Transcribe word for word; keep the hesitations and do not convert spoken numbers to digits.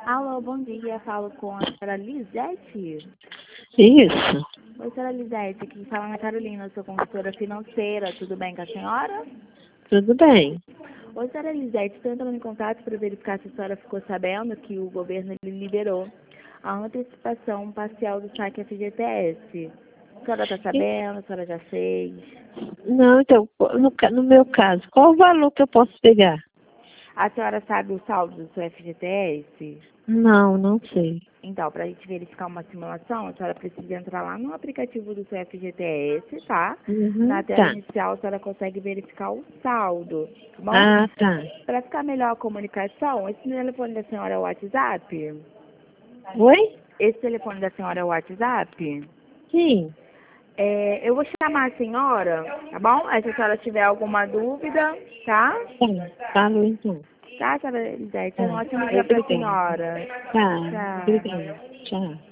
Alô, bom dia. Falo com a senhora Lisete. Isso. Oi, senhora Lisete. Aqui fala Ana Carolina, eu sou consultora financeira. Tudo bem com a senhora? Tudo bem. Oi, senhora Lisete. Estou entrando em contato para verificar se a senhora ficou sabendo que o governo ele liberou a antecipação parcial do saque F G T S. A senhora está E- sabendo? A senhora já fez? Não, então, no, ca- no meu caso, qual o valor que eu posso pegar? A senhora sabe o saldo do seu F G T S? Não, não sei. Então, para a gente verificar uma simulação, a senhora precisa entrar lá no aplicativo do seu F G T S, tá? Na Uhum, tela tá. inicial, a senhora consegue verificar o saldo, tá bom? Ah, tá. Para ficar melhor a comunicação, esse telefone da senhora é o WhatsApp? Oi? Esse telefone da senhora é o WhatsApp? Sim. É, eu vou chamar a senhora, tá bom? Aí se a senhora tiver alguma dúvida, tá? Tá. Falou então. Tá, senhora Elisete? Tá. Um ótimo dia para a Obrigada. senhora. Tá. Tchau. Obrigada. Tchau.